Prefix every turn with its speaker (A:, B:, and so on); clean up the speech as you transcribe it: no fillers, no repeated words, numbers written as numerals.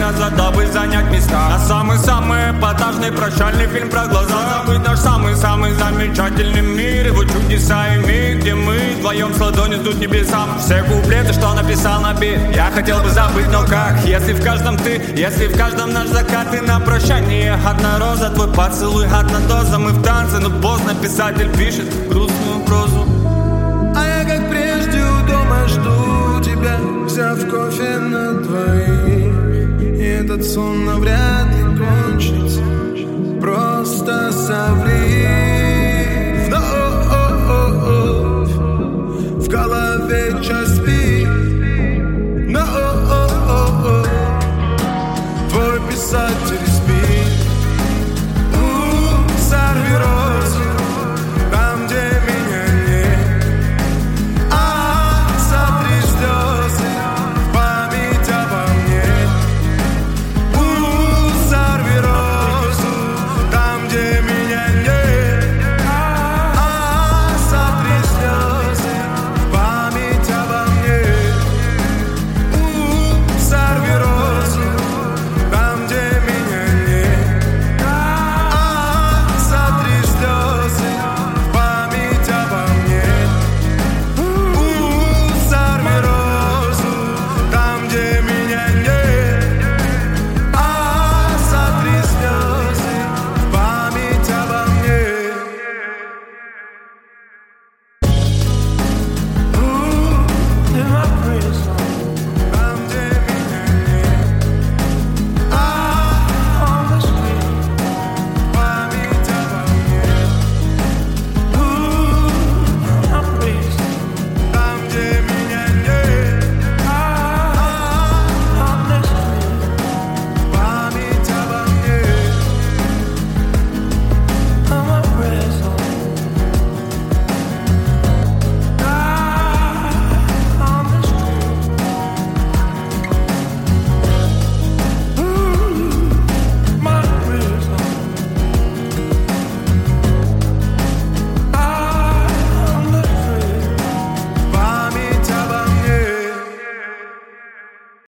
A: назад, дабы занять места. На самый-самый эпатажный прощальный фильм про глаза. Забыть наш самый-самый замечательный мир, его чудеса и миг, где мы вдвоем с ладони ждут небеса. Все куплеты, что написал на бит, я хотел бы забыть, но как? Если в каждом ты, если в каждом наш закат. И на прощание одна роза, твой поцелуй одна доза. Мы в танце, но поздно, писатель пишет грустную прозу.
B: А я как прежде у дома жду тебя, взяв кофе